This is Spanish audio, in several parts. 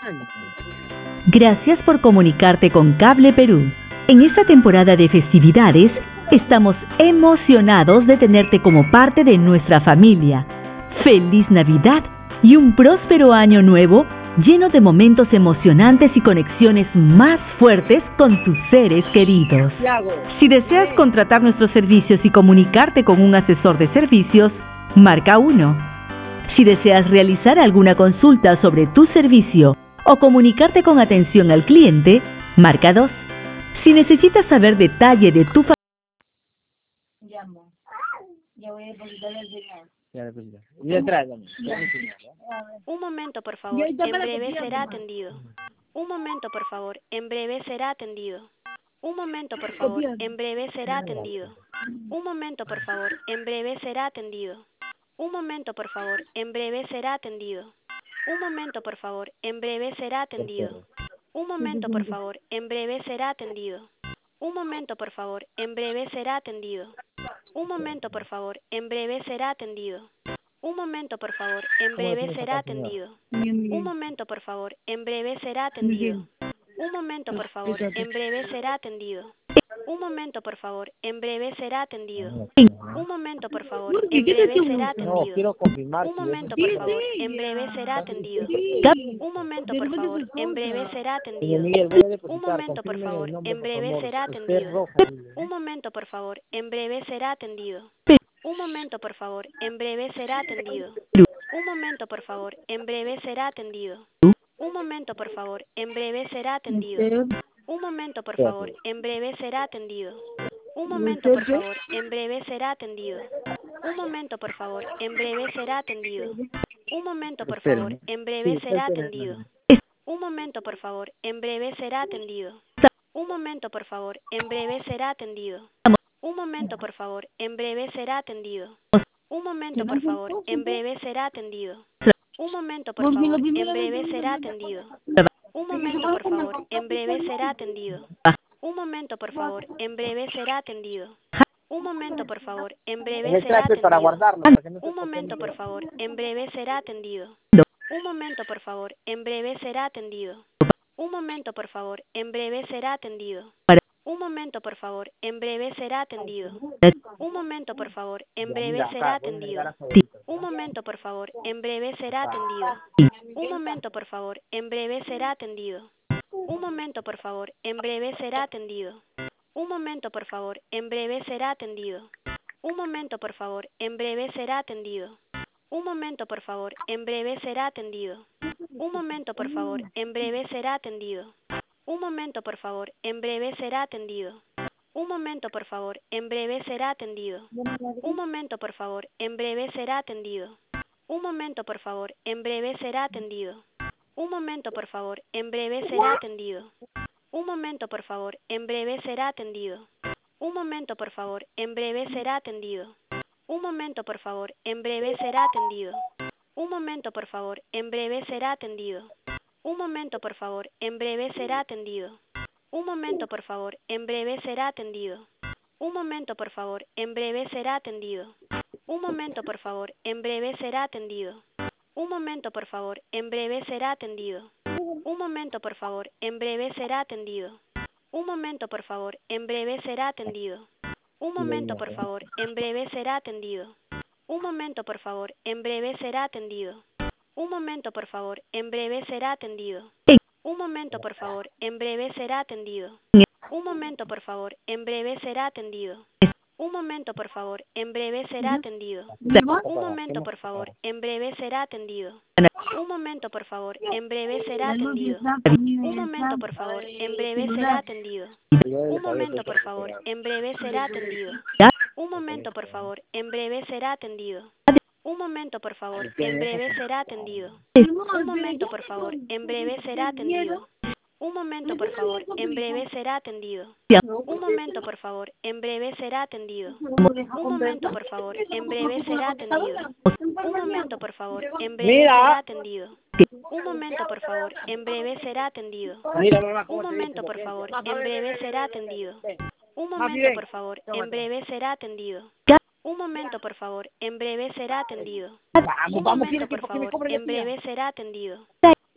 Gracias por comunicarte con Cable Perú. En esta temporada de festividades, estamos emocionados de tenerte como parte de nuestra familia. ¡Feliz Navidad y un próspero año nuevo lleno de momentos emocionantes y conexiones más fuertes con tus seres queridos! Si deseas contratar nuestros servicios y comunicarte con un asesor de servicios, marca 1. Si deseas realizar alguna consulta sobre tu servicio o comunicarte con atención al cliente, marca 2. Si necesitas saber detalle de tu Llamo. Ya voy a depositar el señor. Ya deposita. Y detrás, vamos. Un momento, por favor. En breve será atendido. Un momento, por favor. En breve será atendido. Un momento, por favor. En breve será atendido. Un momento, por favor. En breve será atendido. Un momento, por favor. En breve será atendido. Un momento, por favor. En breve será atendido. Un momento, por favor. En breve será atendido. Un momento, por favor. En breve será atendido. Un momento, por favor. En breve será atendido. Un momento, por favor. En breve será atendido. Un momento, por favor. En breve será atendido. Un momento, por favor. En breve será atendido. Un momento, por favor. En breve será atendido. Un momento, por favor. En breve será No, atendido. quiero confirmar. Un momento, por favor. En breve será atendido. Un momento, por favor. En breve será Señor atendido. Miguel, voy a Un depositar. momento, por Confirme favor. el nombre, En por breve favor. será Esther atendido. Rojas. Un momento, por favor. En breve será atendido. Un momento, por favor. En breve será atendido. Un momento, por favor. En breve será atendido. Un momento, por favor. En breve será atendido. Un momento, por favor. En breve será atendido. Un momento, por favor. En breve será atendido. Un momento, por favor. En breve será atendido. Un momento, por favor. Espérenme. En breve Sí, será espérenme. atendido. Un momento, por favor. En breve será atendido. Un momento, por favor. En breve será atendido. Un momento, por favor. En breve será atendido. Un momento, por favor. En breve será atendido. Un momento, por favor. En breve será atendido. Un momento, por favor. En breve será atendido. Un momento, por favor. En breve será atendido. Un momento, por favor. En En breve el será traste para atendido. guardarlo. Para que no se Un momento, por copie. favor. En breve será atendido. Un momento, por favor. En breve será atendido. Un momento, por favor. En breve será atendido. Un momento, por favor. En breve será atendido. Un momento, por favor. En breve será atendido. Un momento, por favor. En breve será atendido. Un momento, por favor. En breve será atendido. Un momento, por favor. En breve será atendido. Un momento, por favor. En breve será atendido. Un momento, por favor. En breve será atendido. Un momento, por favor. En breve será atendido. Un momento, por favor. En breve será atendido. Un momento, por favor. En breve será atendido. Un momento, por favor. En breve será atendido. Un momento, por favor. En breve será atendido. Un momento, por favor. En breve será atendido. Un momento, por favor. En breve será atendido. Un momento, por favor. En breve será atendido. Un momento, por favor. En breve será atendido. Un momento, por favor. En breve será atendido. Un momento, por favor. En breve será atendido. Un momento, por favor. En breve será atendido. Un momento, por favor. En breve será atendido. Un momento, por favor. En breve será atendido. Un momento, por favor. En breve será atendido. Un momento, por favor. En breve será atendido. Un momento, por favor. En breve será atendido. Un momento, por favor. En breve será atendido. Un momento, por favor. En breve será atendido. Un momento, por favor. En breve será atendido. Un momento, por favor. En breve será atendido. Un momento, por favor. En breve será atendido. Un momento, por favor. En breve será atendido. Un momento, por favor. En breve será atendido. Un momento, por favor. En breve será atendido. Un momento, por favor. En breve será atendido. Un momento, por favor. En breve será atendido. Un momento, por favor. En breve será atendido. Un momento, por favor. En breve será atendido. Un momento, por favor. En breve será atendido. Un momento, por favor. En breve será atendido. Un momento, por favor. En breve será atendido. Un momento, por favor. En breve será atendido. Un momento, por favor. En breve será atendido. Un momento, por favor. En breve será atendido. Un momento, por favor. En breve será atendido. Mira, mamá, Un cómo te momento, dice, por porque- favor. En breve será atendido. Un momento, bien. por favor. En breve será atendido. Un momento, por favor. En breve será atendido. Vamos, Un vamos, momento, tienes por tiempo que me favor. cobre la En tía. breve será atendido.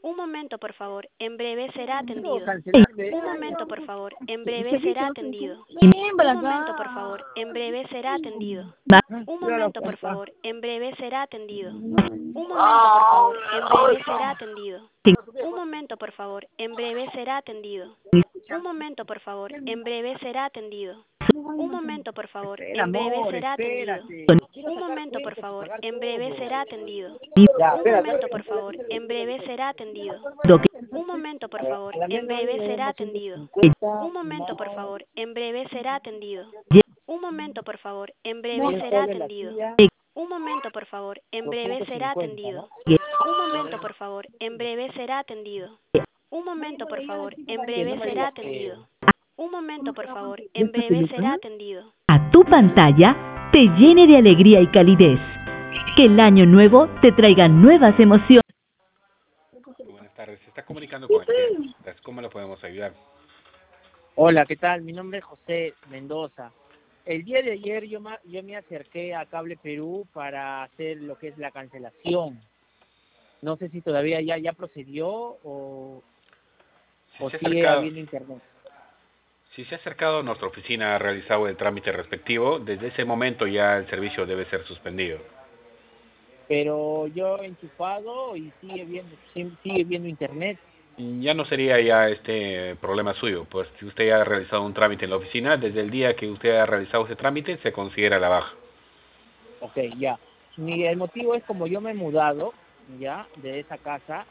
Un momento, por favor. En breve será atendido. Cancelar Un momento, por favor. En breve será atendido. Ven para Un momento, por acá. favor. En breve será atendido. Un Tira la momento, por puerta. favor. En breve será atendido. Un momento, por favor. En breve será atendido. Un momento, por favor. En breve será atendido. Un momento, por favor. En breve será atendido. Un momento, por favor. Espera, En breve amor, será atendido. espérate. Quiero Un sacar momento, por cuentas y favor. pagar En breve todo. será atendido. Ya, Un espera, momento, espera. por favor. En breve será atendido. Un momento, por favor. La mía En no breve será debemos atendido. 150 Un momento, por más favor. En breve será atendido. Un momento, por favor. En breve 100 será soles la atendido. tía, Un momento, por favor. En breve será 250, atendido. ¿no? Un momento, por favor. En breve será atendido. Un momento, por favor. En Que no breve me será digas atendido. que... Un momento, por favor. En breve será atendido. A tu pantalla te llene de alegría y calidez. Que el año nuevo te traiga nuevas emociones. Buenas tardes, se está comunicando con el cliente. ¿Cómo le podemos ayudar? Hola, ¿qué tal? Mi nombre es José Mendoza. El día de ayer yo me acerqué a Cable Perú para hacer lo que es la cancelación. No sé si todavía ya procedió o Se ha sigue acercado, habiendo internet. si se ha acercado a nuestra oficina, ha realizado el trámite respectivo, desde ese momento ya el servicio debe ser suspendido. Pero yo he enchufado y sigue viendo internet. Y ya no sería ya este problema suyo, pues si usted ya ha realizado un trámite en la oficina, desde el día que usted ha realizado ese trámite se considera la baja. Ok, ya. El motivo es como yo me he mudado, ya, de esa casa,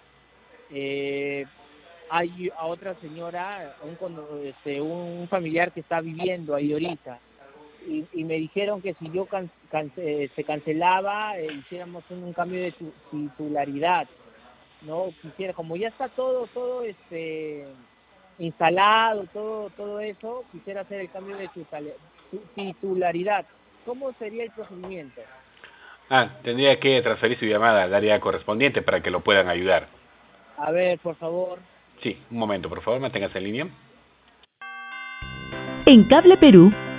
hay a otra señora, un familiar que está viviendo ahí ahorita, y me dijeron que si yo se cancelaba, hiciéramos un cambio de titularidad, ¿no? Quisiera, como ya está todo instalado, todo eso, quisiera hacer el cambio de titularidad. ¿Cómo sería el procedimiento? Tendría que transferir su llamada al área correspondiente para que lo puedan ayudar. A ver, por favor. Sí, un momento, por favor, manténgase en línea. En Cable Perú